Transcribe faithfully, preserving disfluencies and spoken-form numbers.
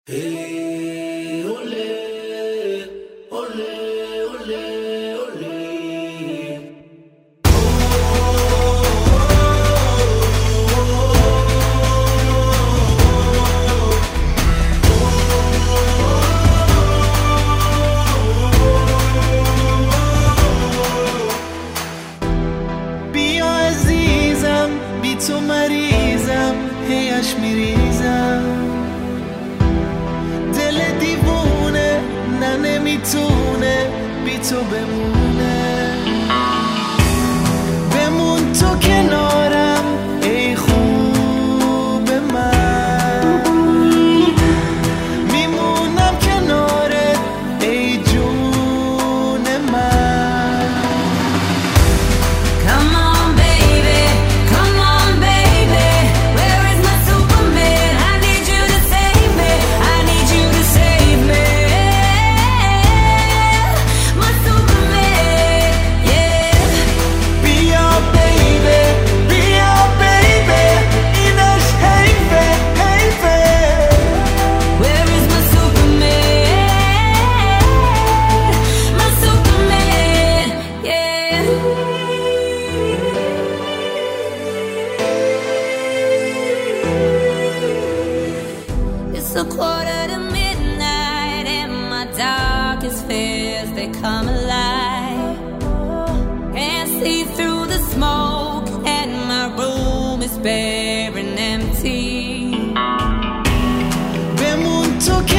Hey, ole, ole, ole, ole. بیا عزیزم، بی تو مریضم، هیش میریزم. دل دیوونه نه نمیتونه بی تو بمونه. بمون تو کنارم ای خوب من، میمونم کنارت ای جون من. Come on baby, come on baby, where is my Superman? I need you to save me, I need you to save me, my Superman, yeah. بیا baby, بیا baby, اینش حیفه حیفه. Where is my Superman? My Superman, yeah. It's a quarter to midnight and my darkest fears, they come alive. Can't see through the smoke and my room is bare and empty. بمون تو